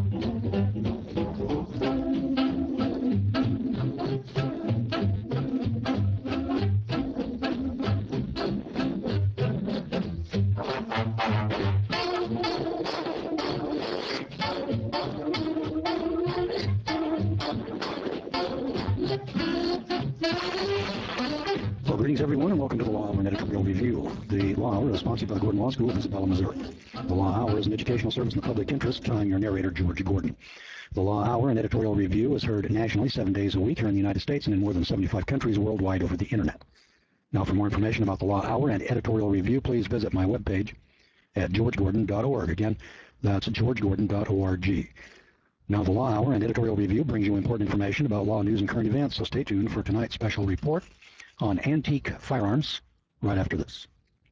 Well, greetings, everyone, and welcome to the Law Hour and Editorial Review. The Law Hour is sponsored by the Gordon Law School of Isabella, Missouri. The Law Hour is an educational service in the public interest. I'm your narrator, George Gordon. The Law Hour and Editorial Review is heard nationally 7 days a week here in the United States and in more than 75 countries worldwide over the Internet. Now, for more information about the Law Hour and Editorial Review, please visit my webpage at georgegordon.org. Again, that's georgegordon.org. Now, the Law Hour and Editorial Review brings you important information about law news and current events, so stay tuned for tonight's special report on antique firearms right after this.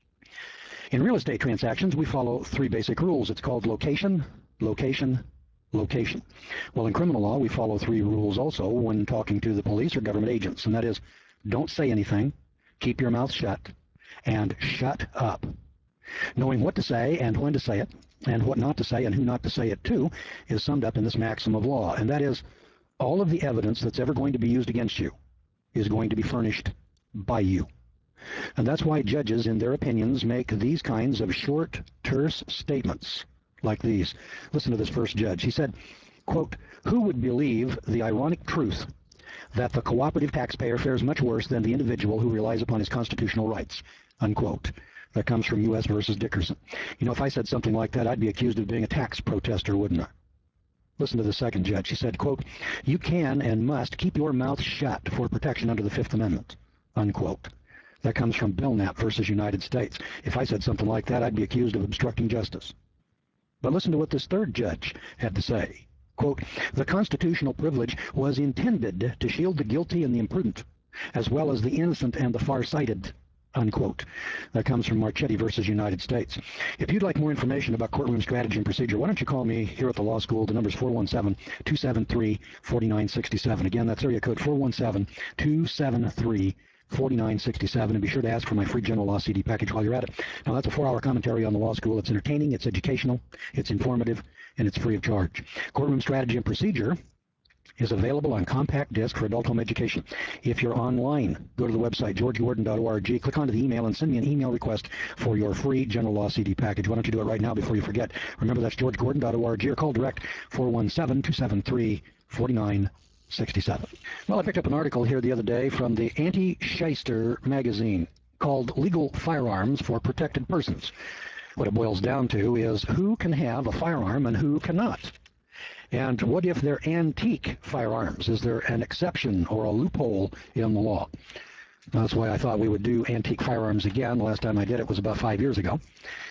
In real estate transactions, we follow three basic rules. It's called location, location, location. Well, in criminal law, we follow three rules also when talking to the police or government agents, and that is, don't say anything, keep your mouth shut, and shut up. Knowing what to say and when to say it, and what not to say and who not to say it to, is summed up in this maxim of law, and that is, all of the evidence that's ever going to be used against you is going to be furnished by you. And that's why judges, in their opinions, make these kinds of short, terse statements like these. Listen to this first judge. He said, quote, "Who would believe the ironic truth that the cooperative taxpayer fares much worse than the individual who relies upon his constitutional rights?" Unquote. That comes from U.S. versus Dickerson. You know, if I said something like that, I'd be accused of being a tax protester, wouldn't I? Listen to the second judge. He said, quote, "You can and must keep your mouth shut for protection under the Fifth Amendment." Unquote. That comes from Belknap versus United States. If I said something like that, I'd be accused of obstructing justice. But listen to what this third judge had to say. Quote, "The constitutional privilege was intended to shield the guilty and the imprudent, as well as the innocent and the far-sighted." Unquote. That comes from Marchetti versus United States. If you'd like more information about courtroom strategy and procedure, why don't you call me here at the law school? The number's 417-273-4967. Again, that's area code 417-273-4967. And be sure to ask for my free general law CD package while you're at it. Now, that's a 4-hour commentary on the law school. It's entertaining, it's educational, it's informative, and it's free of charge. Courtroom strategy and procedure is available on compact disc for adult home education. If you're online, go to the website, georgegordon.org, click onto the email, and send me an email request for your free general law CD package. Why don't you do it right now before you forget? Remember, that's georgegordon.org, or call direct 417-273-4967. Well, I picked up an article here the other day from the Anti-Shyster magazine called Legal Firearms for Protected Persons. What it boils down to is who can have a firearm and who cannot. And what if they're antique firearms? Is there an exception or a loophole in the law? That's why I thought we would do antique firearms again. The last time I did it was about 5 years ago.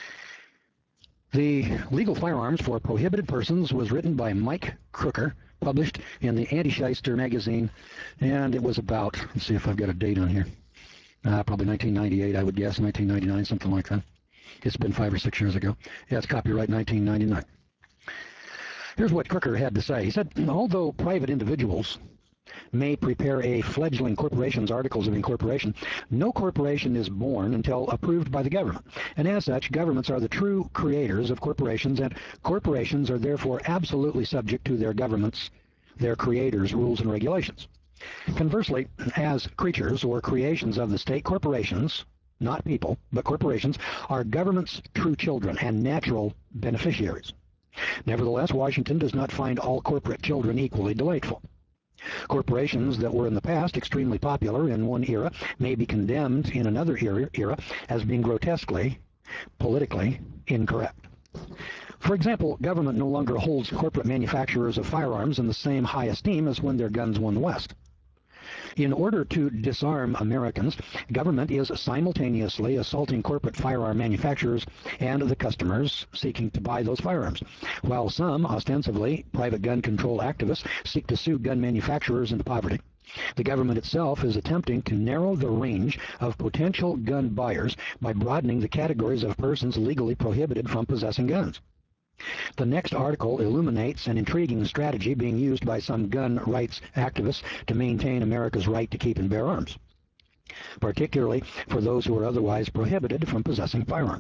The Legal Firearms for Prohibited Persons was written by Mike Crooker, published in the Anti-Shyster magazine, and it was about, let's see if I've got a date on here, probably 1998, I would guess, 1999, something like that. It's been 5 or 6 years ago. Yeah, it's copyright 1999. Here's what Crooker had to say. He said, although private individuals may prepare a fledgling corporation's articles of incorporation, no corporation is born until approved by the government. And as such, governments are the true creators of corporations, and corporations are therefore absolutely subject to their governments, their creators' rules and regulations. Conversely, as creatures or creations of the state, corporations, not people, but corporations, are government's true children and natural beneficiaries. Nevertheless, Washington does not find all corporate children equally delightful. Corporations that were in the past extremely popular in one era may be condemned in another era as being grotesquely, politically incorrect. For example, government no longer holds corporate manufacturers of firearms in the same high esteem as when their guns won the West. In order to disarm Americans, government is simultaneously assaulting corporate firearm manufacturers and the customers seeking to buy those firearms, while some, ostensibly private gun control activists, seek to sue gun manufacturers into poverty. The government itself is attempting to narrow the range of potential gun buyers by broadening the categories of persons legally prohibited from possessing guns. The next article illuminates an intriguing strategy being used by some gun rights activists to maintain America's right to keep and bear arms, particularly for those who are otherwise prohibited from possessing firearms.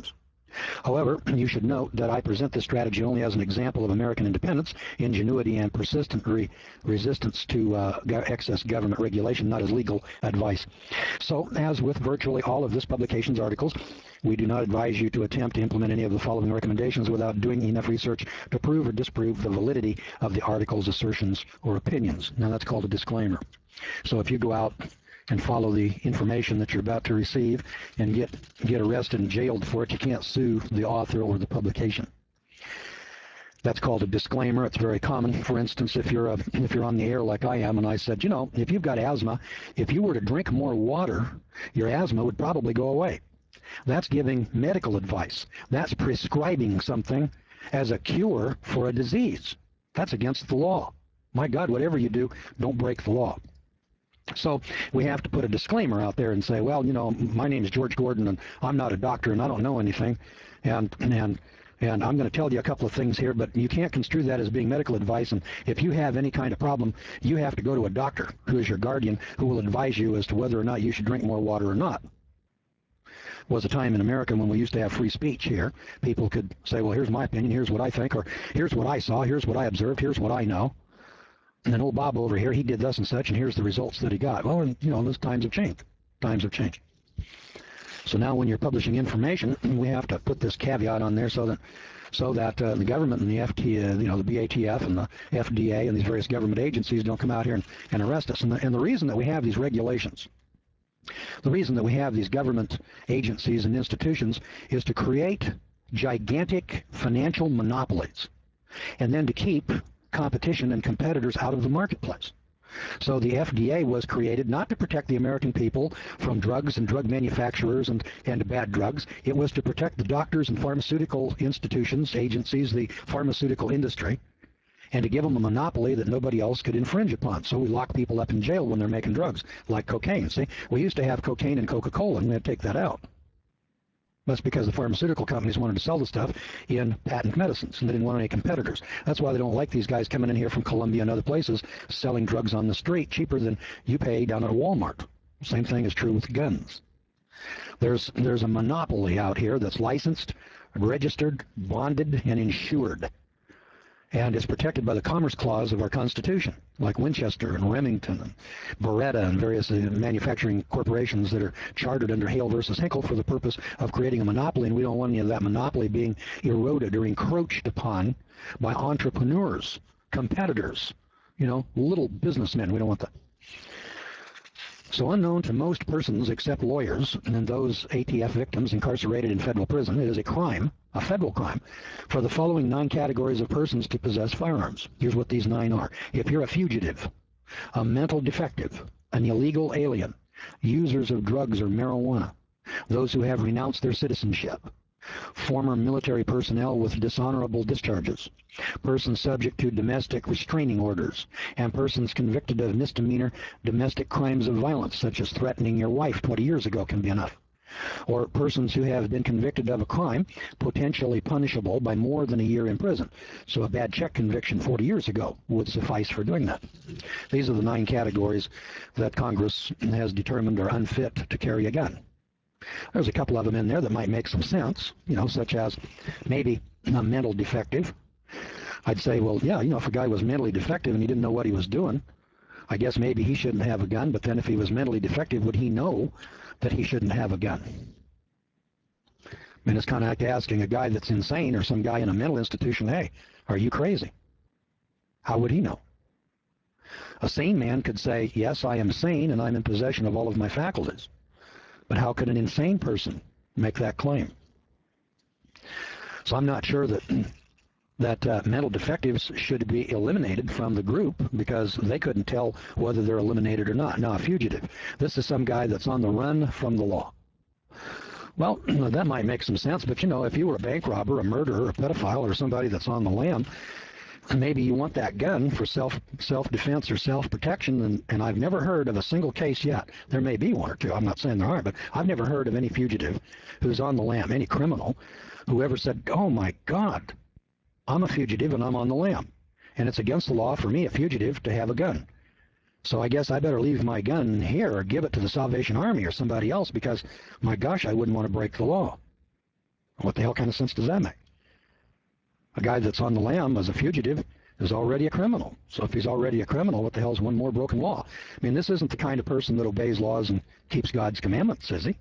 However, you should note that I present this strategy only as an example of American independence, ingenuity, and persistent resistance to excess government regulation, not as legal advice. So, as with virtually all of this publication's articles, we do not advise you to attempt to implement any of the following recommendations without doing enough research to prove or disprove the validity of the article's assertions or opinions. Now, that's called a disclaimer. So if you go out and follow the information that you're about to receive and get arrested and jailed for it, you can't sue the author or the publication. That's called a disclaimer. It's very common. For instance, if you're on the air like I am, and I said, you know, if you've got asthma, if you were to drink more water, your asthma would probably go away. That's giving medical advice. That's prescribing something as a cure for a disease. That's against the law. My God, whatever you do, don't break the law. So we have to put a disclaimer out there and say, well, you know, my name is George Gordon, and I'm not a doctor, and I don't know anything, and I'm going to tell you a couple of things here, but you can't construe that as being medical advice, and if you have any kind of problem, you have to go to a doctor who is your guardian, who will advise you as to whether or not you should drink more water or not. Was a time in America when we used to have free speech here. People could say, well, here's my opinion, here's what I think, or here's what I saw, here's what I observed, here's what I know. And old Bob over here, he did thus and such, and here's the results that he got. Well, and, you know, those times have changed. Times have changed. So now when you're publishing information, we have to put this caveat on there so that the government and the the BATF and the FDA and these various government agencies don't come out here and arrest us. And the reason that we have these regulations, the reason that we have these government agencies and institutions is to create gigantic financial monopolies and then to keep competition and competitors out of the marketplace. So the FDA was created not to protect the American people from drugs and drug manufacturers and bad drugs. It was to protect the doctors and pharmaceutical institutions, agencies, the pharmaceutical industry, and to give them a monopoly that nobody else could infringe upon. So we lock people up in jail when they're making drugs, like cocaine. See, we used to have cocaine and Coca-Cola, and we had to take that out. That's because the pharmaceutical companies wanted to sell the stuff in patent medicines, and they didn't want any competitors. That's why they don't like these guys coming in here from Colombia and other places selling drugs on the street cheaper than you pay down at Walmart. Same thing is true with guns. There's a monopoly out here that's licensed, registered, bonded, and insured, and is protected by the Commerce Clause of our Constitution, like Winchester and Remington and Beretta and various manufacturing corporations that are chartered under Hale versus Hinkle for the purpose of creating a monopoly, and we don't want any of that monopoly being eroded or encroached upon by entrepreneurs, competitors, you know, little businessmen. We don't want that. So unknown to most persons except lawyers and those ATF victims incarcerated in federal prison, it is a crime, a federal crime, for the following 9 categories of persons to possess firearms. Here's what these 9 are. If you're a fugitive, a mental defective, an illegal alien, users of drugs or marijuana, those who have renounced their citizenship, former military personnel with dishonorable discharges, persons subject to domestic restraining orders, and persons convicted of misdemeanor domestic crimes of violence, such as threatening your wife 20 years ago can be enough, or persons who have been convicted of a crime potentially punishable by more than a year in prison. So a bad check conviction 40 years ago would suffice for doing that. These are the 9 categories that Congress has determined are unfit to carry a gun. There's a couple of them in there that might make some sense, you know, such as maybe a mental defective. I'd say, well, yeah, you know, if a guy was mentally defective and he didn't know what he was doing, I guess maybe he shouldn't have a gun, but then if he was mentally defective, would he know that he shouldn't have a gun? I mean, it's kind of like asking a guy that's insane or some guy in a mental institution, hey, are you crazy? How would he know? A sane man could say, yes, I am sane and I'm in possession of all of my faculties. But how could an insane person make that claim? So I'm not sure that mental defectives should be eliminated from the group because they couldn't tell whether they're eliminated or not. Now, a fugitive, this is some guy that's on the run from the law. Well, that might make some sense, but, you know, if you were a bank robber, a murderer, a pedophile, or somebody that's on the lam, maybe you want that gun for self-defense or self-protection, and I've never heard of a single case yet. There may be one or two. I'm not saying there aren't, but I've never heard of any fugitive who's on the lam, any criminal, who ever said, oh, my God, I'm a fugitive and I'm on the lam, and it's against the law for me, a fugitive, to have a gun. So I guess I better leave my gun here or give it to the Salvation Army or somebody else because, my gosh, I wouldn't want to break the law. What the hell kind of sense does that make? A guy that's on the lam as a fugitive is already a criminal. So if he's already a criminal, what the hell is one more broken law? I mean, this isn't the kind of person that obeys laws and keeps God's commandments, is he?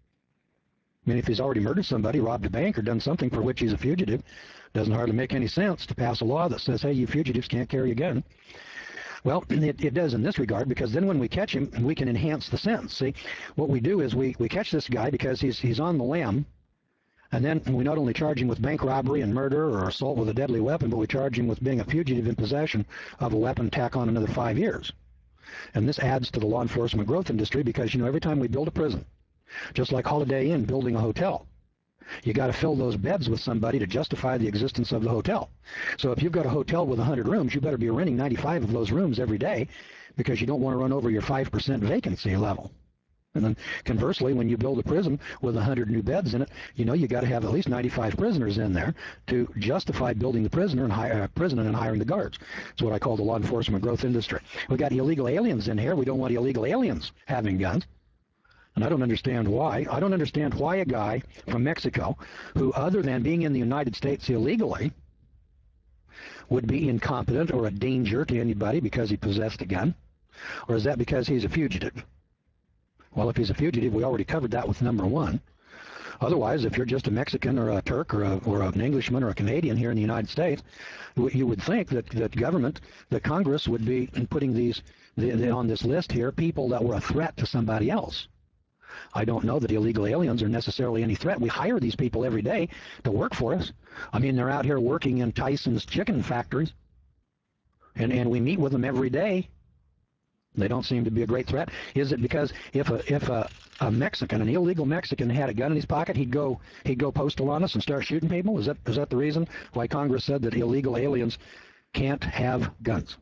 I mean, if he's already murdered somebody, robbed a bank, or done something for which he's a fugitive, doesn't hardly make any sense to pass a law that says, hey, you fugitives can't carry a gun. Well, it does in this regard, because then when we catch him, we can enhance the sentence. See, what we do is we catch this guy because he's on the lam, and then we not only charge him with bank robbery and murder or assault with a deadly weapon, but we charge him with being a fugitive in possession of a weapon, tack on another 5 years. And this adds to the law enforcement growth industry because, every time we build a prison, just like Holiday Inn building a hotel, you got to fill those beds with somebody to justify the existence of the hotel. So if you've got a hotel with 100 rooms, you better be renting 95 of those rooms every day because you don't want to run over your 5% vacancy level. And then conversely, when you build a prison with 100 new beds in it, you got to have at least 95 prisoners in there to justify building the prison and hiring the guards. It's what I call the law enforcement growth industry. We got illegal aliens in here. We don't want illegal aliens having guns. And I don't understand why. I don't understand why a guy from Mexico, who other than being in the United States illegally, would be incompetent or a danger to anybody because he possessed a gun. Or is that because he's a fugitive? Well, if he's a fugitive, we already covered that with number one. Otherwise, if you're just a Mexican or a Turk or an Englishman or a Canadian here in the United States, you would think that government, that Congress would be putting on this list here people that were a threat to somebody else. I don't know that illegal aliens are necessarily any threat. We hire these people every day to work for us. I mean, they're out here working in Tyson's chicken factories, and we meet with them every day. They don't seem to be a great threat. Is it because if a Mexican, an illegal Mexican, had a gun in his pocket, he'd go postal on us and start shooting people? Is that the reason why Congress said that illegal aliens can't have guns?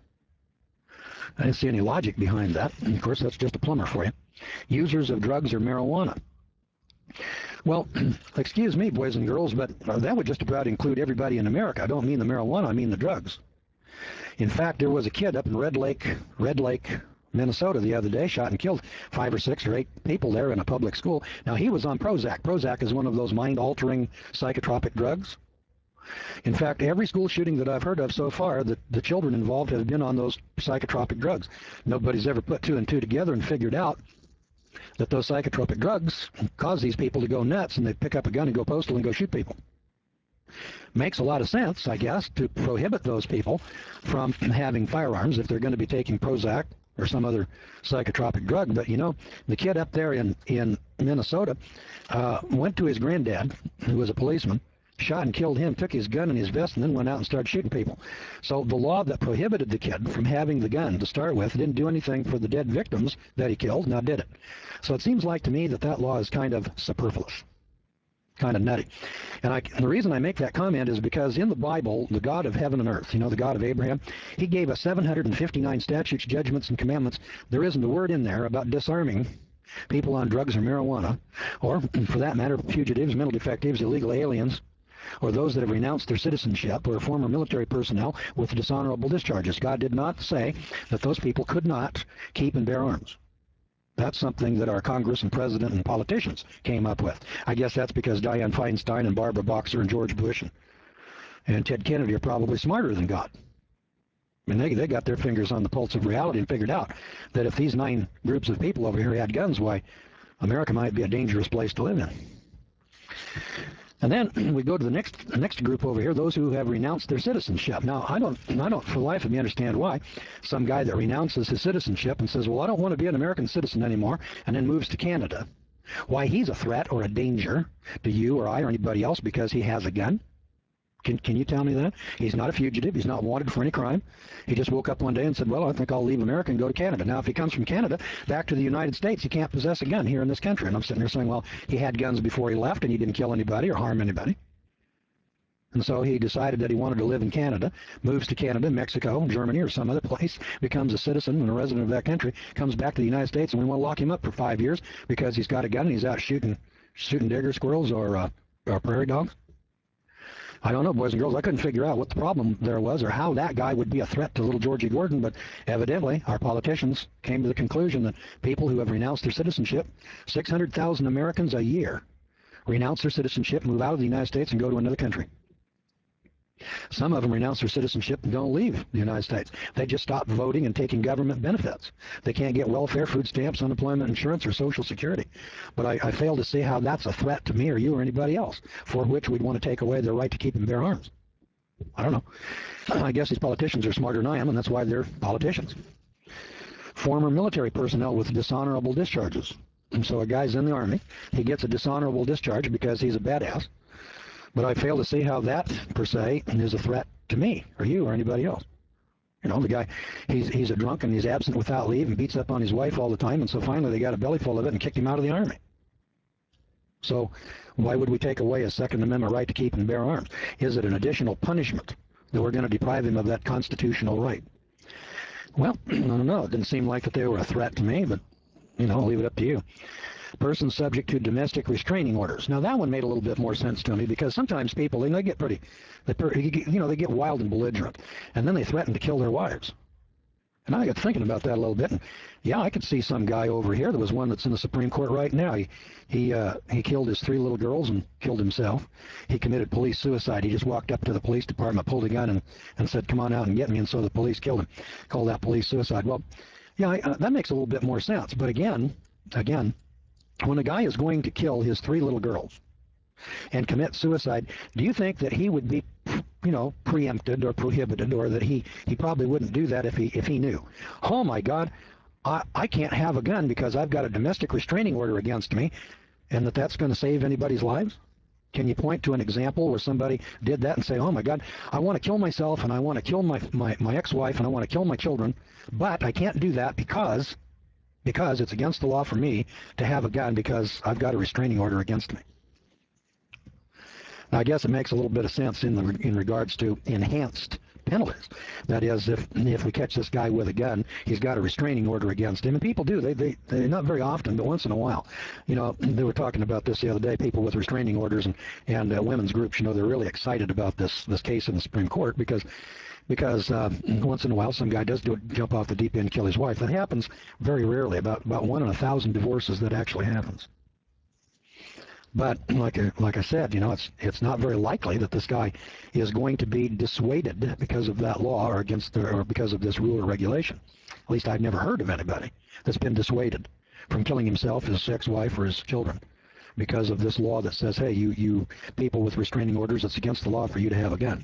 I didn't see any logic behind that. And of course, that's just a plumber for you. Users of drugs or marijuana. Well, excuse me, boys and girls, but that would just about include everybody in America. I don't mean the marijuana, I mean the drugs. In fact, there was a kid up in Red Lake, Minnesota the other day, shot and killed 5 or 6 or 8 people there in a public school. Now, he was on Prozac. Prozac is one of those mind-altering psychotropic drugs. In fact, every school shooting that I've heard of so far, the children involved have been on those psychotropic drugs. Nobody's ever put 2 and 2 together and figured out that those psychotropic drugs cause these people to go nuts, and they pick up a gun and go postal and go shoot people. Makes a lot of sense, I guess, to prohibit those people from having firearms if they're going to be taking Prozac or some other psychotropic drug. But, the kid up there in Minnesota went to his granddad, who was a policeman, shot and killed him, took his gun and his vest, and then went out and started shooting people. So the law that prohibited the kid from having the gun to start with didn't do anything for the dead victims that he killed, now did it? So it seems like to me that law is kind of superfluous, kind of nutty. And the reason I make that comment is because in the Bible, the God of heaven and earth, the God of Abraham, he gave us 759 statutes, judgments, and commandments. There isn't a word in there about disarming people on drugs or marijuana, or, for that matter, fugitives, mental defectives, illegal aliens, or those that have renounced their citizenship, or former military personnel with dishonorable discharges. God did not say that those people could not keep and bear arms. That's something that our Congress and President and politicians came up with. I guess that's because Dianne Feinstein and Barbara Boxer and George Bush and Ted Kennedy are probably smarter than God. I mean, they got their fingers on the pulse of reality and figured out that if these 9 groups of people over here had guns, why, America might be a dangerous place to live in. And then we go to the next group over here, those who have renounced their citizenship. Now, I don't for the life of me understand why some guy that renounces his citizenship and says, well, I don't want to be an American citizen anymore, and then moves to Canada, why he's a threat or a danger to you or I or anybody else because he has a gun. Can you tell me that? He's not a fugitive. He's not wanted for any crime. He just woke up one day and said, well, I think I'll leave America and go to Canada. Now, if he comes from Canada back to the United States, he can't possess a gun here in this country. And I'm sitting there saying, well, he had guns before he left and he didn't kill anybody or harm anybody. And so he decided that he wanted to live in Canada, moves to Canada, Mexico, Germany, or some other place, becomes a citizen and a resident of that country, comes back to the United States, and we want to lock him up for 5 years because he's got a gun and he's out shooting digger squirrels or prairie dogs. I don't know, boys and girls. I couldn't figure out what the problem there was or how that guy would be a threat to little Georgie Gordon, but evidently our politicians came to the conclusion that people who have renounced their citizenship, 600,000 Americans a year renounce their citizenship, move out of the United States, and go to another country. Some of them renounce their citizenship and don't leave the United States. They just stop voting and taking government benefits. They can't get welfare, food stamps, unemployment insurance, or Social Security. But I fail to see how that's a threat to me or you or anybody else, for which we'd want to take away their right to keep and bear arms. I don't know. I guess these politicians are smarter than I am, and that's why they're politicians. Former military personnel with dishonorable discharges. And so a guy's in the Army. He gets a dishonorable discharge because he's a badass. But I fail to see how that, per se, is a threat to me or you or anybody else. You know, the guy, he's a drunk and he's absent without leave and beats up on his wife all the time, and so finally they got a belly full of it and kicked him out of the Army. So why would we take away a Second Amendment right to keep and bear arms? Is it an additional punishment that we're going to deprive him of that constitutional right? Well, I don't know. It didn't seem like that they were a threat to me, but, you know, I'll leave it up to you. Person subject to domestic restraining orders. Now that one made a little bit more sense to me, because sometimes people, they get pretty, they get wild and belligerent, and then they threaten to kill their wives. And I got thinking about that a little bit, and yeah, I could see some guy over here. There was one that's in the Supreme Court right now. He killed his 3 little girls and killed himself. He committed police suicide. He just walked up to the police department, pulled a gun, and said, "Come on out and get me," and so the police killed him. Called that police suicide. Well, yeah, that makes a little bit more sense. But again, when a guy is going to kill his 3 little girls and commit suicide, do you think that he would be, you know, preempted or prohibited, or that he probably wouldn't do that if he knew, oh my God, I can't have a gun because I've got a domestic restraining order against me, and that's going to save anybody's lives? Can you point to an example where somebody did that and say, oh my God, I want to kill myself and I want to kill my ex-wife and I want to kill my children, but I can't do that because it's against the law for me to have a gun because I've got a restraining order against me? Now, I guess it makes a little bit of sense in regards to enhanced penalties. That is, if we catch this guy with a gun, he's got a restraining order against him. And people do. They not very often, but once in a while. You know, they were talking about this the other day, people with restraining orders and women's groups, you know, they're really excited about this case in the Supreme Court because once in a while some guy does jump off the deep end and kill his wife. That happens very rarely, about 1 in 1,000 divorces that actually happens. But like I said, you know, it's not very likely that this guy is going to be dissuaded because of that law or because of this rule or regulation. At least I've never heard of anybody that's been dissuaded from killing himself, his ex-wife, or his children because of this law that says, hey, you people with restraining orders, it's against the law for you to have a gun.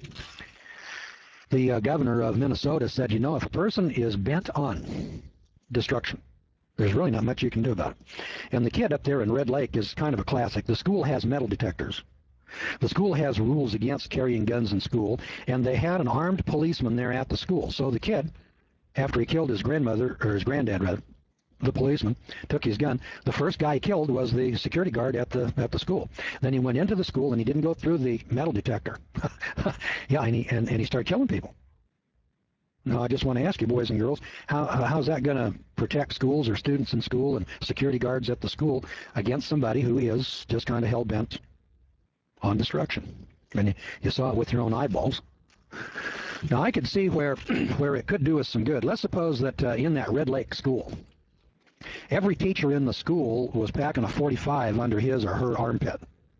The governor of Minnesota said, you know, if a person is bent on destruction, there's really not much you can do about it. And the kid up there in Red Lake is kind of a classic. The school has metal detectors. The school has rules against carrying guns in school, and they had an armed policeman there at the school. So the kid, after he killed his grandmother, or his granddad rather, the policeman took his gun. The first guy he killed was the security guard at the school. Then he went into the school and he didn't go through the metal detector. Yeah, and he started killing people. Now, I just want to ask you, boys and girls, how's that going to protect schools or students in school and security guards at the school against somebody who is just kind of hell-bent on destruction? And you saw it with your own eyeballs. Now, I could see where it could do us some good. Let's suppose that in that Red Lake school, every teacher in the school was packing a .45 under his or her armpit.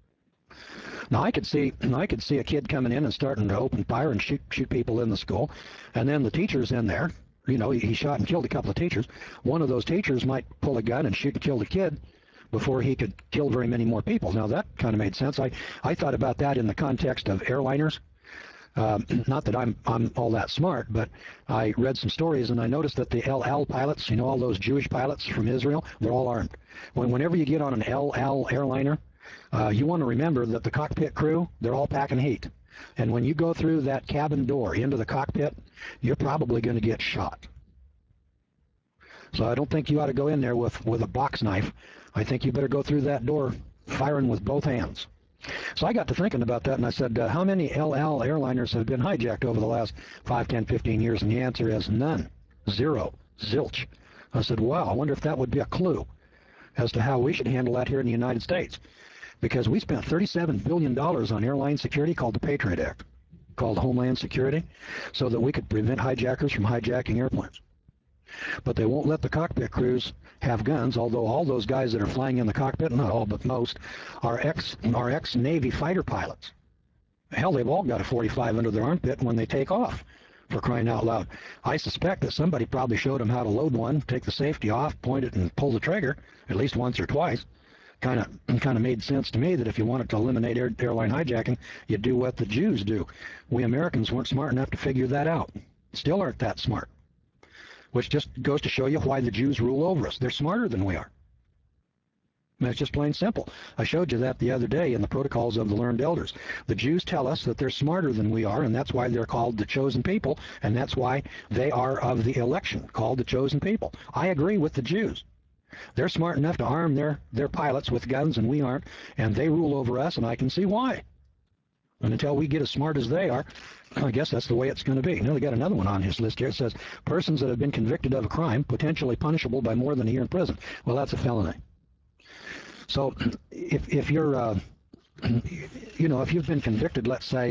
Now I could see a kid coming in and starting to open fire and shoot people in the school, and then the teachers in there, you know, he shot and killed a couple of teachers. One of those teachers might pull a gun and shoot and kill the kid before he could kill very many more people. Now that kind of made sense. I thought about that in the context of airliners. Not that I'm all that smart, but I read some stories and I noticed that the El Al pilots, you know, all those Jewish pilots from Israel, they're all armed. Whenever you get on an El Al airliner, you want to remember that the cockpit crew, they're all packing heat. And when you go through that cabin door into the cockpit, you're probably going to get shot. So I don't think you ought to go in there with a box knife. I think you better go through that door firing with both hands. So I got to thinking about that, and I said, how many El Al airliners have been hijacked over the last 5, 10, 15 years? And the answer is none. Zero. Zilch. I said, wow, I wonder if that would be a clue as to how we should handle that here in the United States. Because we spent $37 billion on airline security called the Patriot Act, called Homeland Security, so that we could prevent hijackers from hijacking airplanes. But they won't let the cockpit crews have guns, although all those guys that are flying in the cockpit, not all but most, are ex-Navy fighter pilots. Hell, they've all got a 45 under their armpit when they take off, for crying out loud. I suspect that somebody probably showed them how to load one, take the safety off, point it, and pull the trigger, at least once or twice. Kind of made sense to me that if you wanted to eliminate airline hijacking, you'd do what the Jews do. We Americans weren't smart enough to figure that out. Still aren't that smart. Which just goes to show you why the Jews rule over us. They're smarter than we are. And it's just plain simple. I showed you that the other day in the Protocols of the Learned Elders. The Jews tell us that they're smarter than we are, and that's why they're called the chosen people, and that's why they are of the election, called the chosen people. I agree with the Jews. They're smart enough to arm their pilots with guns, and we aren't, and they rule over us, and I can see why. And until we get as smart as they are, I guess that's the way it's going to be. Now, they got another one on his list here. It says, persons that have been convicted of a crime, potentially punishable by more than a year in prison. Well, that's a felony. So if you're, if you've been convicted, let's say,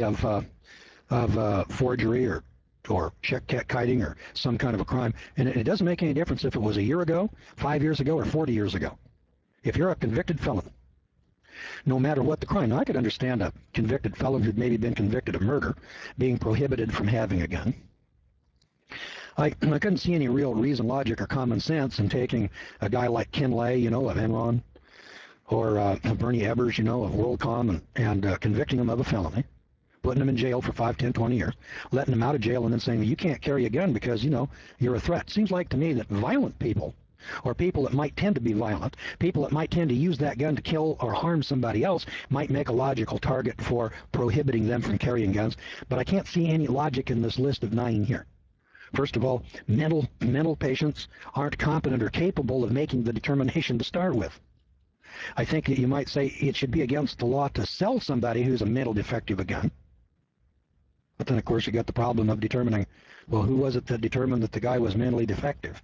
of forgery or check kiting or some kind of a crime, and it doesn't make any difference if it was a year ago, 5 years ago, or 40 years ago. If you're a convicted felon, no matter what the crime, now, I could understand a convicted felon who'd maybe been convicted of murder being prohibited from having a gun. I couldn't see any real reason, logic, or common sense in taking a guy like Ken Lay, of Enron, or Bernie Ebbers, of WorldCom, and convicting him of a felony, putting him in jail for 5, 10, 20 years, letting him out of jail, and then saying, well, you can't carry a gun because, you're a threat. Seems like to me that violent people, or people that might tend to be violent, people that might tend to use that gun to kill or harm somebody else, might make a logical target for prohibiting them from carrying guns. But I can't see any logic in this list of 9 here. First of all, mental patients aren't competent or capable of making the determination to start with. I think that you might say it should be against the law to sell somebody who's a mental defective a gun. But then, of course, you got the problem of determining, well, who was it that determined that the guy was mentally defective?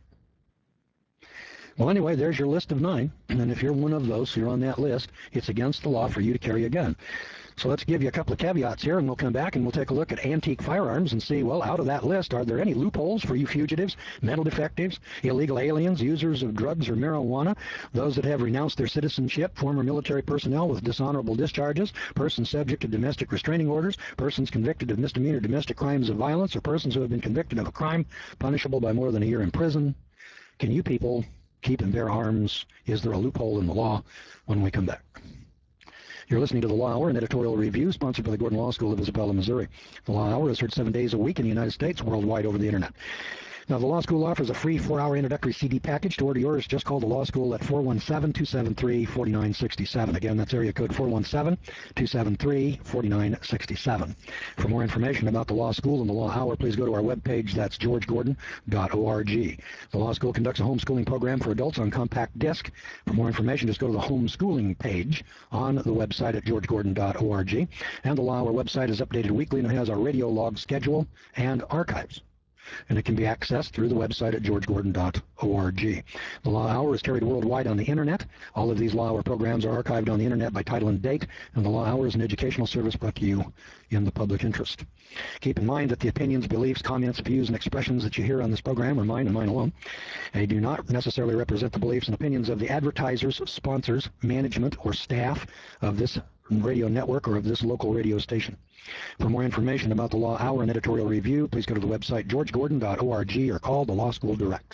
Well, anyway, there's your list of 9. And if you're one of those, you're on that list, it's against the law for you to carry a gun. So let's give you a couple of caveats here, and we'll come back and we'll take a look at antique firearms and see, well, out of that list, are there any loopholes for you fugitives, mental defectives, illegal aliens, users of drugs or marijuana, those that have renounced their citizenship, former military personnel with dishonorable discharges, persons subject to domestic restraining orders, persons convicted of misdemeanor domestic crimes of violence, or persons who have been convicted of a crime punishable by more than a year in prison? Can you people keep and bear arms? Is there a loophole in the law? When we come back. You're listening to The Law Hour, an editorial review sponsored by the Gordon Law School of Isabella, Missouri. The Law Hour is heard 7 days a week in the United States, worldwide over the Internet. Now, the Law School offers a free 4-hour introductory CD package. To order yours, just call the Law School at 417-273-4967. Again, that's area code 417-273-4967. For more information about the Law School and the Law Hour, please go to our webpage. That's georgegordon.org. The Law School conducts a homeschooling program for adults on compact disc. For more information, just go to the homeschooling page on the website at georgegordon.org. And the Law Hour website is updated weekly, and it has our radio log schedule and archives. And it can be accessed through the website at georgegordon.org. The Law Hour is carried worldwide on the Internet. All of these Law Hour programs are archived on the Internet by title and date, and the Law Hour is an educational service brought to you in the public interest. Keep in mind that the opinions, beliefs, comments, views, and expressions that you hear on this program are mine and mine alone. They do not necessarily represent the beliefs and opinions of the advertisers, sponsors, management, or staff of this radio network or of this local radio station. For more information about the Law Hour and editorial review, please go to the website georgegordon.org or call the Law School direct,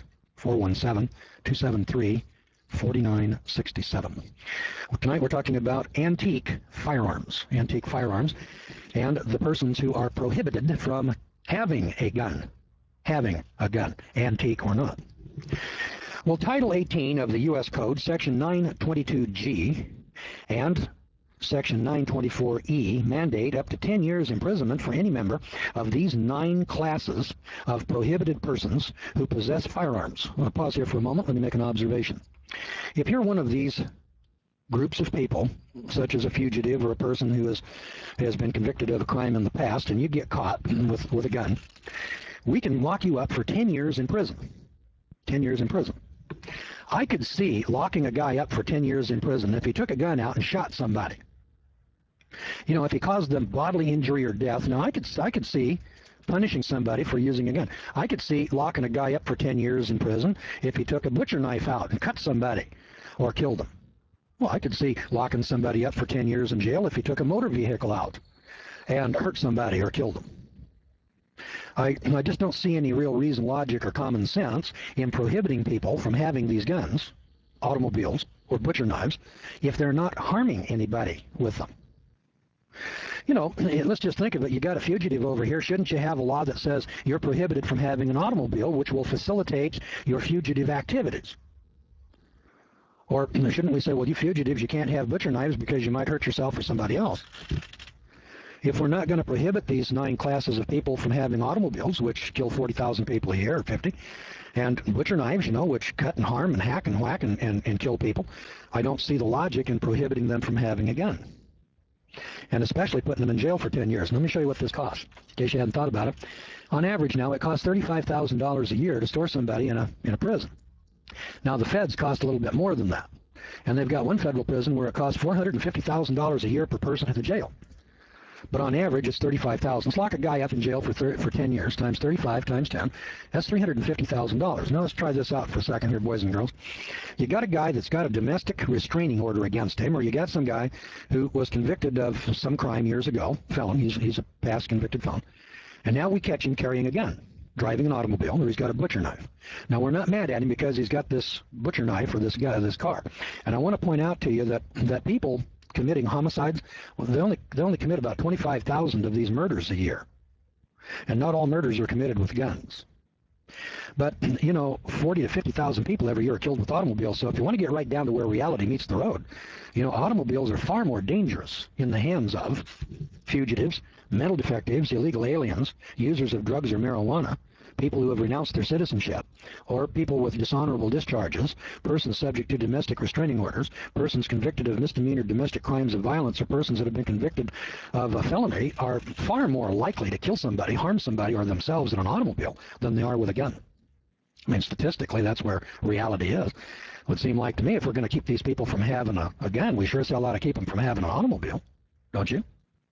417-273-4967. Tonight we're talking about antique firearms, and the persons who are prohibited from having a gun, antique or not. Well, Title 18 of the U.S. Code, Section 922G, and Section 924E mandate up to 10 years imprisonment for any member of these 9 classes of prohibited persons who possess firearms. I'm going to pause here for a moment. Let me make an observation. If you're one of these groups of people, such as a fugitive or a person who has been convicted of a crime in the past, and you get caught with a gun, we can lock you up for 10 years in prison. 10 years in prison. I could see locking a guy up for 10 years in prison if he took a gun out and shot somebody. If he caused them bodily injury or death. Now, I could see punishing somebody for using a gun. I could see locking a guy up for 10 years in prison if he took a butcher knife out and cut somebody or killed him. Well, I could see locking somebody up for 10 years in jail if he took a motor vehicle out and hurt somebody or killed them. I just don't see any real reason, logic, or common sense in prohibiting people from having these guns, automobiles, or butcher knives, if they're not harming anybody with them. You know, let's just think of it. You got a fugitive over here. Shouldn't you have a law that says you're prohibited from having an automobile, which will facilitate your fugitive activities? Or shouldn't we say, well, you fugitives, you can't have butcher knives because you might hurt yourself or somebody else? If we're not going to prohibit these 9 classes of people from having automobiles, which kill 40,000 people a year, or 50, and butcher knives, you know, which cut and harm and hack and whack and kill people, I don't see the logic in prohibiting them from having a gun. And especially putting them in jail for 10 years. Let me show you what this costs, in case you hadn't thought about it. On average now, it costs $35,000 a year to store somebody in a prison. Now, the feds cost a little bit more than that. And they've got one federal prison where it costs $450,000 a year per person in the jail. But on average, it's $35,000. Let's lock a guy up in jail for 10 years, times 35 times 10. That's $350,000. Now let's try this out for a second here, boys and girls. You got a guy that's got a domestic restraining order against him, or you got some guy who was convicted of some crime years ago, felon. He's a past convicted felon. And now we catch him carrying a gun, driving an automobile, or he's got a butcher knife. Now, we're not mad at him because he's got this butcher knife or this car. And I want to point out to you that people committing homicides, well, they only commit about 25,000 of these murders a year. And not all murders are committed with guns. But, you know, 40 to 50,000 people every year are killed with automobiles. So if you want to get right down to where reality meets the road, you know, automobiles are far more dangerous in the hands of fugitives, mental defectives, illegal aliens, users of drugs or marijuana, people who have renounced their citizenship, or people with dishonorable discharges, persons subject to domestic restraining orders, persons convicted of misdemeanor domestic crimes of violence, or persons that have been convicted of a felony are far more likely to kill somebody, harm somebody, or themselves in an automobile than they are with a gun. I mean, statistically, that's where reality is. It would seem like to me if we're going to keep these people from having a gun, we sure as hell ought to keep them from having an automobile, don't you?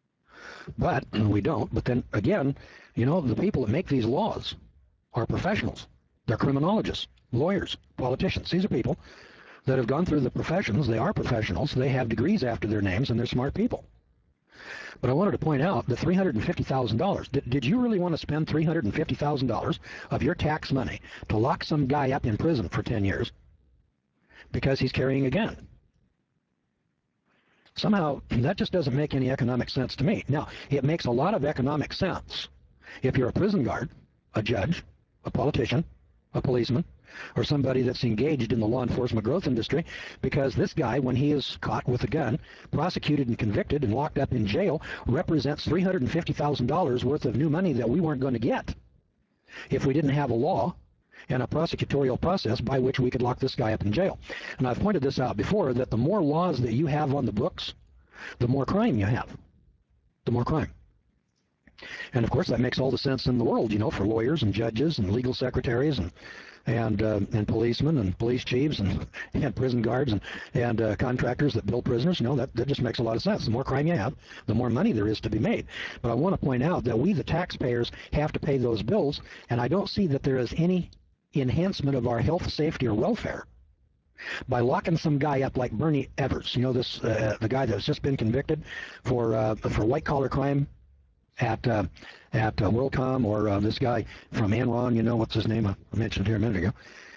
But we don't. But then again, you know, the people that make these laws are professionals. They're criminologists, lawyers, politicians. These are people that have gone through the professions. They are professionals. They have degrees after their names, and they're smart people. But I wanted to point out that $350,000, did you really want to spend $350,000 of your tax money to lock some guy up in prison for 10 years because he's carrying a gun? Somehow, that just doesn't make any economic sense to me. Now, it makes a lot of economic sense if you're a prison guard, a judge, a politician, a policeman, or somebody that's engaged in the law enforcement growth industry, because this guy, when he is caught with a gun, prosecuted and convicted and locked up in jail, represents $350,000 worth of new money that we weren't going to get if we didn't have a law and a prosecutorial process by which we could lock this guy up in jail. And I've pointed this out before, that the more laws that you have on the books, the more crime you have. The more crime. And of course, that makes all the sense in the world, you know, for lawyers and judges and legal secretaries and policemen and police chiefs and prison guards and contractors that build prisoners. You know, that just makes a lot of sense. The more crime you have, the more money there is to be made. But I want to point out that we, the taxpayers, have to pay those bills, and I don't see that there is any enhancement of our health, safety, or welfare by locking some guy up like Bernie Evers. You know, this the guy that's just been convicted for white collar crime at WorldCom, or this guy from Enron, you know, what's his name? I mentioned here a minute ago.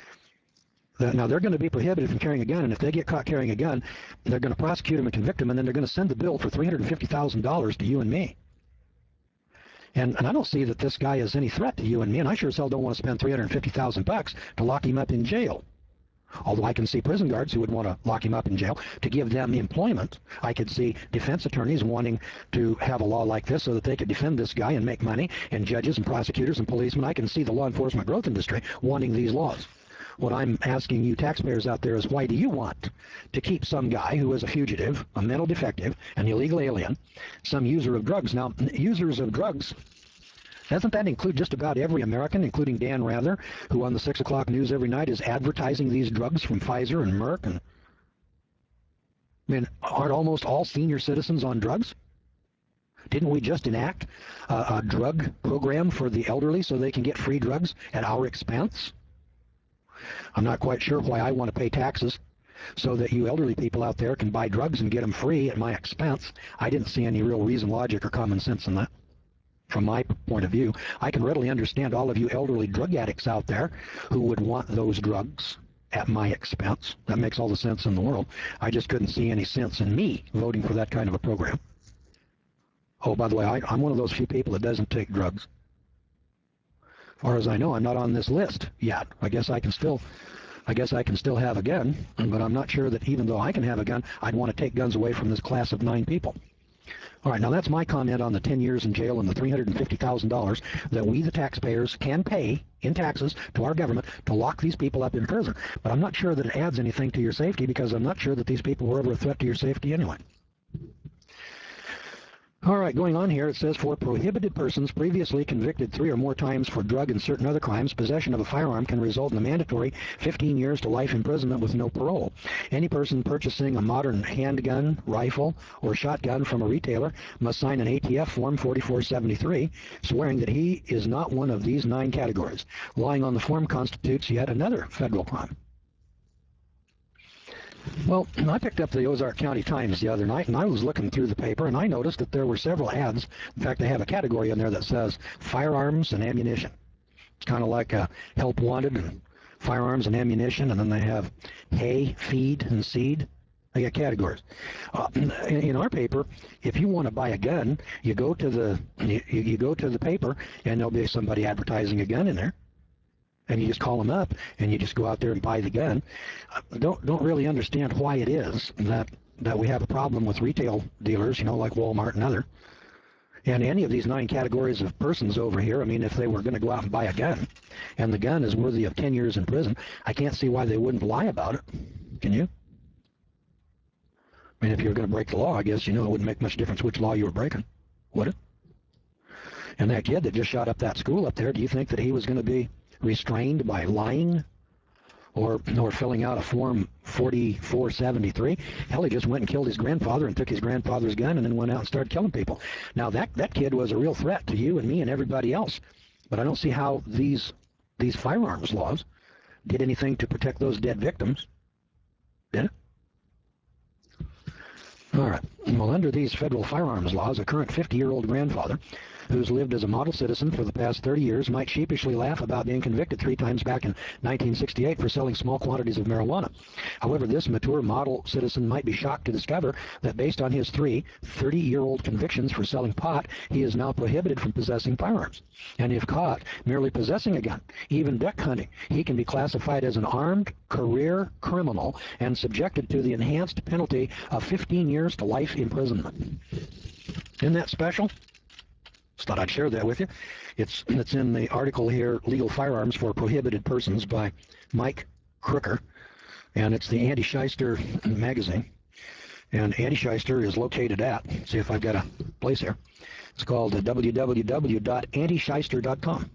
Now, they're going to be prohibited from carrying a gun, and if they get caught carrying a gun, they're going to prosecute them and convict them, and then they're going to send the bill for $350,000 to you and me. And I don't see that this guy is any threat to you and me, and I sure as hell don't want to spend $350,000 to lock him up in jail. Although I can see prison guards who would want to lock him up in jail to give them employment. I could see defense attorneys wanting to have a law like this so that they could defend this guy and make money, and judges and prosecutors and policemen. I can see the law enforcement growth industry wanting these laws. What I'm asking you taxpayers out there is, why do you want to keep some guy who is a fugitive, a mental defective, an illegal alien, some user of drugs? Now, users of drugs, doesn't that include just about every American, including Dan Rather, who on the 6 o'clock news every night is advertising these drugs from Pfizer and Merck? And I mean, aren't almost all senior citizens on drugs? Didn't we just enact a drug program for the elderly so they can get free drugs at our expense? I'm not quite sure why I want to pay taxes so that you elderly people out there can buy drugs and get them free at my expense. I didn't see any real reason, logic, or common sense in that. From my point of view, I can readily understand all of you elderly drug addicts out there who would want those drugs at my expense. That makes all the sense in the world. I just couldn't see any sense in me voting for that kind of a program. Oh, by the way, I'm one of those few people that doesn't take drugs. As far as I know, I'm not on this list yet. I guess I can still have a gun, but I'm not sure that even though I can have a gun, I'd want to take guns away from this class of 9 people. All right, now that's my comment on the 10 years in jail and the $350,000 that we, the taxpayers, can pay in taxes to our government to lock these people up in prison. But I'm not sure that it adds anything to your safety, because I'm not sure that these people were ever a threat to your safety anyway. All right, going on here, it says, for prohibited persons previously convicted 3 or more times for drug and certain other crimes, possession of a firearm can result in a mandatory 15 years to life imprisonment with no parole. Any person purchasing a modern handgun, rifle, or shotgun from a retailer must sign an ATF Form 4473, swearing that he is not one of these 9 categories. Lying on the form constitutes yet another federal crime. Well, I picked up the Ozark County Times the other night, and I was looking through the paper, and I noticed that there were several ads. In fact, they have a category in there that says firearms and ammunition. It's kind of like a help wanted and firearms and ammunition, and then they have hay, feed, and seed. They got categories. In our paper, if you want to buy a gun, you go to the paper, and there'll be somebody advertising a gun in there. And you just call them up, and you just go out there and buy the gun. Don't really understand why it is that we have a problem with retail dealers, like Walmart and other. And any of these 9 categories of persons over here, I mean, if they were going to go out and buy a gun, and the gun is worthy of 10 years in prison, I can't see why they wouldn't lie about it. Can you? I mean, if you were going to break the law, I guess, it wouldn't make much difference which law you were breaking, would it? And that kid that just shot up that school up there, do you think that he was going to be restrained by lying or filling out a Form 4473? Hell, he just went and killed his grandfather and took his grandfather's gun and then went out and started killing people. Now, that kid was a real threat to you and me and everybody else. But I don't see how these firearms laws did anything to protect those dead victims. Did it? All right. Well, under these federal firearms laws, a current 50-year-old grandfather who's lived as a model citizen for the past 30 years might sheepishly laugh about being convicted 3 times back in 1968 for selling small quantities of marijuana. However, this mature model citizen might be shocked to discover that based on his 3 30-year-old convictions for selling pot, he is now prohibited from possessing firearms. And if caught merely possessing a gun, even duck hunting, he can be classified as an armed career criminal and subjected to the enhanced penalty of 15 years to life imprisonment. Isn't that special? Just thought I'd share that with you. It's in the article here, Legal Firearms for Prohibited Persons by Mike Crooker, and it's the Anti-Shyster magazine. And Anti-Shyster is located at, see if I've got a place here, it's called www.antishyster.com.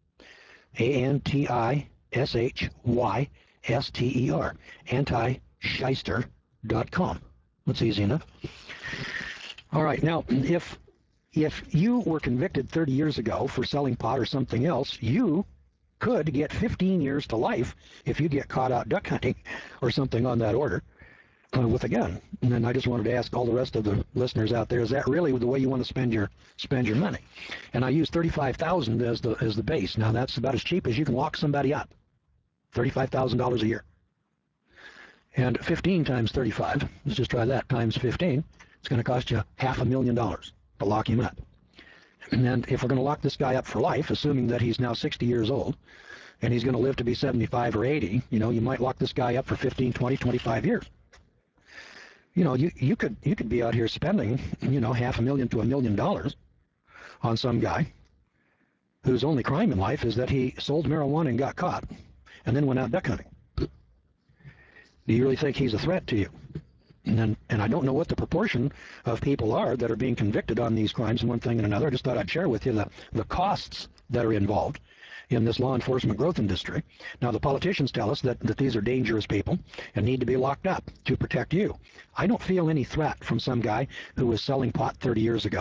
ANTISHYSTER, antishyster.com. That's easy enough. All right, now, if you were convicted 30 years ago for selling pot or something else, you could get 15 years to life if you get caught out duck hunting or something on that order with a gun. And then I just wanted to ask all the rest of the listeners out there, is that really the way you want to spend your money? And I use $35,000 as the base. Now, that's about as cheap as you can lock somebody up. $35,000 a year. And 15 times 35, let's just try that, times 15, it's going to cost you $500,000 to lock him up. And if we're going to lock this guy up for life, assuming that he's now 60 years old, and he's going to live to be 75 or 80, you might lock this guy up for 15, 20, 25 years. You could be out here spending, $500,000 to $1 million on some guy whose only crime in life is that he sold marijuana and got caught, and then went out duck hunting. Do you really think he's a threat to you? And I don't know what the proportion of people are that are being convicted on these crimes and one thing and another. I just thought I'd share with you the costs that are involved in this law enforcement growth industry. Now, the politicians tell us that these are dangerous people and need to be locked up to protect you. I don't feel any threat from some guy who was selling pot 30 years ago.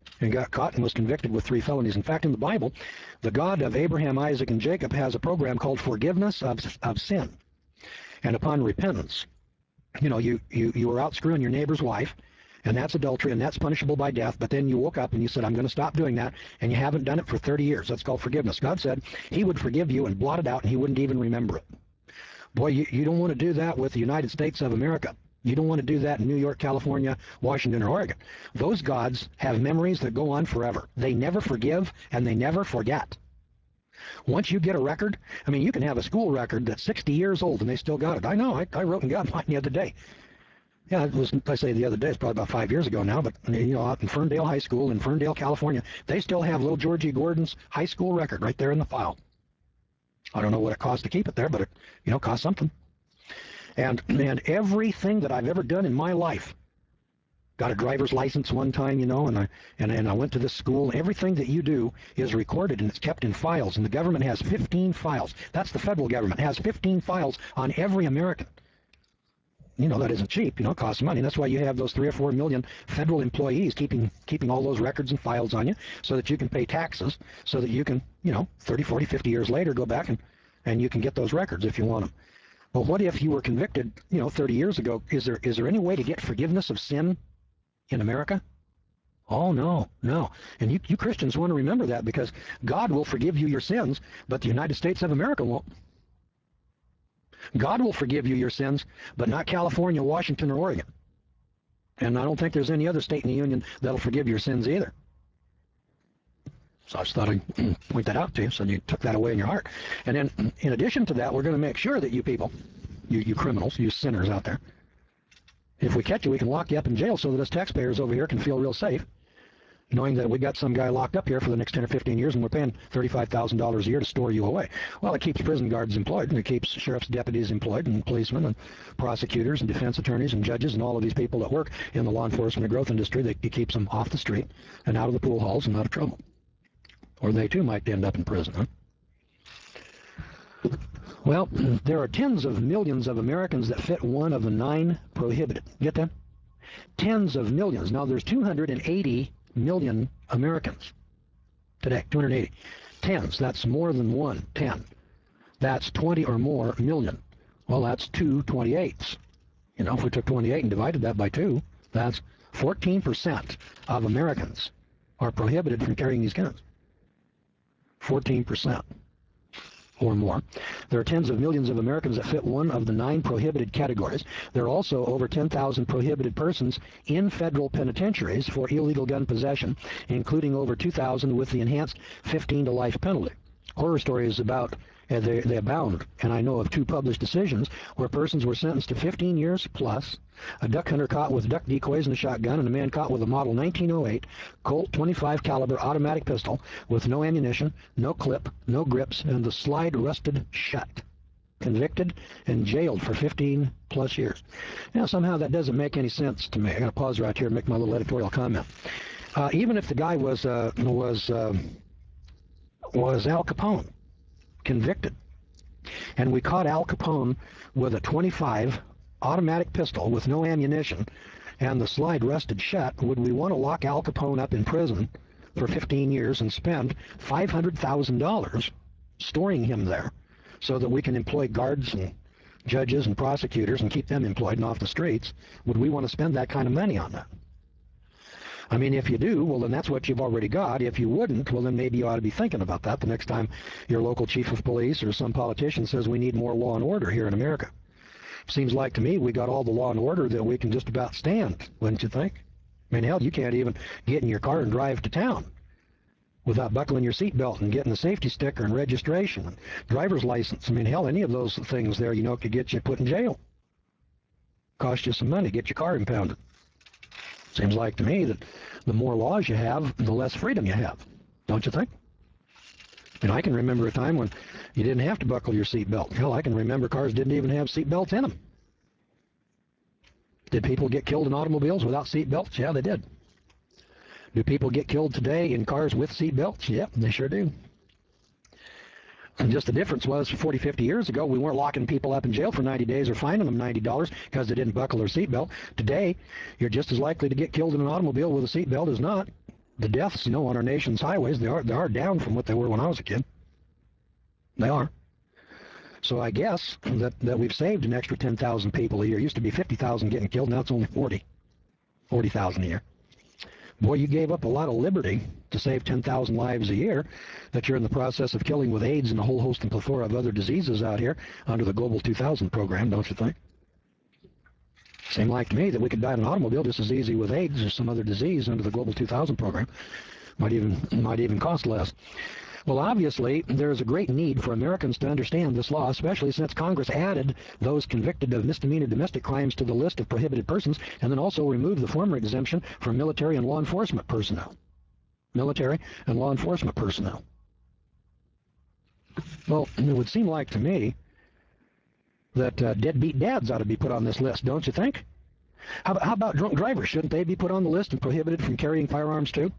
and got caught and was convicted with 3 felonies. In fact, in the Bible, the God of Abraham, Isaac, and Jacob has a program called forgiveness of sin. And upon repentance, you know, you were out screwing your neighbor's wife, and that's adultery, and that's punishable by death, but then you woke up and you said, I'm going to stop doing that, and you haven't done it for 30 years. That's called forgiveness. God said he would forgive you and blot it out, and he wouldn't even remember it. Boy, you don't want to do that with the United States of America. You don't want to do that in New York, California, Washington, or Oregon. Those gods have memories that go on forever. They never forgive, and they never forget. Once you get a record, I mean, you can have a school record that's 60 years old, and they still got it. I know. I wrote and got mine the other day. Yeah, it was, I say the other day, it's probably about 5 years ago now, but, you know, out in Ferndale High School in Ferndale, California, they still have little Georgie Gordon's high school record right there in the file. I don't know what it costs to keep it there, but it, you know, costs something. And everything that I've ever done in my life, got a driver's license one time, you know, and I went to this school. Everything that you do is recorded and it's kept in files, and the government has 15 files. That's the federal government, has 15 files on every American. You know, that isn't cheap, you know, it costs money. That's why you have those 3 or 4 million federal employees keeping all those records and files on you so that you can pay taxes, so that you can, you know, 30, 40, 50 years later go back and you can get those records if you want them. But what if you were convicted, you know, 30 years ago? Is there any way to get forgiveness of sin in America? Oh, no, no. And you Christians want to remember that, because God will forgive you your sins, but the United States of America won't. God will forgive you your sins, but not California, Washington, or Oregon. And I don't think there's any other state in the Union that'll forgive your sins either. So I just thought I'd point that out to you, so you took that away in your heart. And then, in addition to that, we're going to make sure that you people, you criminals, you sinners out there, if we catch you, we can lock you up in jail so that us taxpayers over here can feel real safe, knowing that we got some guy locked up here for the next 10 or 15 years and we're paying $35,000 a year to store you away. Well, it keeps prison guards employed, and it keeps sheriff's deputies employed, and policemen and prosecutors and defense attorneys and judges and all of these people that work in the law enforcement and growth industry. It keeps them off the street and out of the pool halls and out of trouble. Or they too might end up in prison, huh? Well, there are tens of millions of Americans that fit one of the 9 prohibited. Get that? Tens of millions. Now, there's 280 million Americans today. 280. Tens. That's more than 1. 10. That's 20 or more million. Well, that's 2 28s. You know, if we took 28 and divided that by 2, that's 14% of Americans are prohibited from carrying these guns. 14%. Or more. There are tens of millions of Americans that fit one of the 9 prohibited categories. There are also over 10,000 prohibited persons in federal penitentiaries for illegal gun possession, including over 2,000 with the enhanced 15 to life penalty. Horror stories about they abound, and I know of 2 published decisions where persons were sentenced to 15 years plus, a duck hunter caught with duck decoys and a shotgun, and a man caught with a model 1908 Colt 25 caliber automatic pistol with no ammunition, no clip, no grips, and the slide rusted shut. Convicted and jailed for 15 plus years. Now, somehow that doesn't make any sense to me. I'm going to pause right here and make my little editorial comment. Even if the guy was Al Capone, convicted, and we caught Al Capone with a 25 automatic pistol with no ammunition and the slide rusted shut, would we want to lock Al Capone up in prison for 15 years and spend $500,000 storing him there so that we can employ guards and judges and prosecutors and keep them employed and off the streets? Would we want to spend that kind of money on that? I mean, if you do, well, then that's what you've already got. If you wouldn't, well, then maybe you ought to be thinking about that the next time your local chief of police or some politician says we need more law and order here in America. Seems like to me we got all the law and order that we can just about stand, wouldn't you think? I mean, hell, you can't even get in your car and drive to town without buckling your seatbelt and getting the safety sticker and registration and driver's license. I mean, hell, any of those things there, you know, could get you put in jail. Cost you some money, get your car impounded. Seems like to me that the more laws you have, the less freedom you have. Don't you think? And I can remember a time when you didn't have to buckle your seatbelt. Hell, I can remember cars didn't even have seatbelts in them. Did people get killed in automobiles without seatbelts? Yeah, they did. Do people get killed today in cars with seatbelts? Yep, they sure do. And just the difference was 40, 50 years ago, we weren't locking people up in jail for 90 days or fining them $90 because they didn't buckle their seatbelt. Today, you're just as likely to get killed in an automobile with a seatbelt as not. the deaths, on our nation's highways, they are down from what they were when I was a kid. They are. So I guess that we've saved an extra 10,000 people a year. It used to be 50,000 getting killed, now it's only 40,000 a year. Boy, you gave up a lot of liberty to save 10,000 lives a year that you're in the process of killing with AIDS and a whole host and plethora of other diseases out here under the Global 2000 program, don't you think? Seemed like to me that we could die in an automobile just as easy with AIDS or some other disease under the Global 2000 program. Might even cost less. Well, obviously, there's a great need for Americans to understand this law, especially since Congress added those convicted of misdemeanor domestic crimes to the list of prohibited persons, and then also removed the former exemption for military and law enforcement personnel. Military and law enforcement personnel. Well, it would seem like to me that deadbeat dads ought to be put on this list, don't you think? How about drunk drivers? Shouldn't they be put on the list and prohibited from carrying firearms too?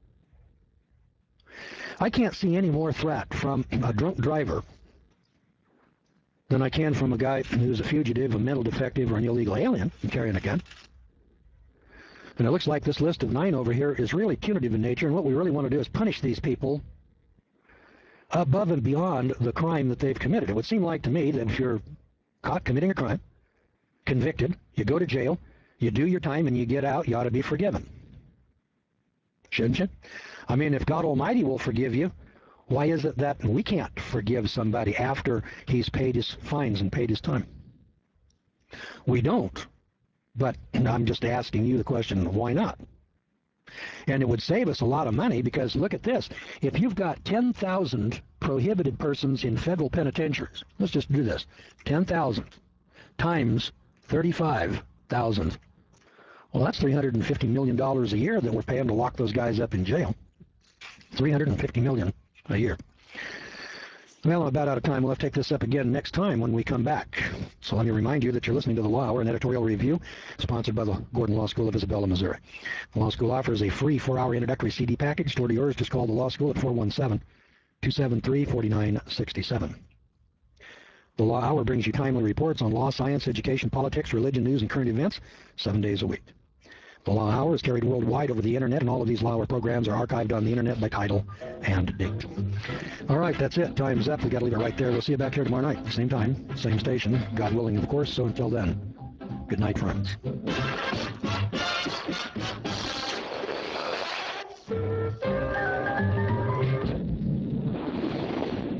I can't see any more threat from a drunk driver than I can from a guy who's a fugitive, a mental defective, or an illegal alien carrying a gun. And it looks like this list of 9 over here is really punitive in nature, and what we really want to do is punish these people above and beyond the crime that they've committed. It would seem like to me that if you're caught committing a crime, convicted, you go to jail, you do your time, and you get out, you ought to be forgiven. Shouldn't you? I mean, if God Almighty will forgive you, why is it that we can't forgive somebody after he's paid his fines and paid his time? We don't. But I'm just asking you the question, why not? And it would save us a lot of money because look at this. If you've got 10,000 prohibited persons in federal penitentiaries, let's just do this, 10,000 times 35,000. Well, that's $350 million a year that we're paying to lock those guys up in jail. $350 million a year. Well, I'm about out of time. We'll have to take this up again next time when we come back. So let me remind you that you're listening to The Law Hour, an editorial review sponsored by the Gordon Law School of Isabella, Missouri. The Law School offers a free 4-hour introductory CD package. Stored to yours. Just call the Law School at 417-273-4967. The Law Hour brings you timely reports on law, science, education, politics, religion, news, and current events 7 days a week. The Law Hour is carried worldwide over the Internet, and all of these Law Hour programs are archived on the Internet by title and date. All right, that's it. Time's up. We've got to leave it right there. We'll see you back here tomorrow night. Same time, same station. God willing, of course. So until then, good night, friends.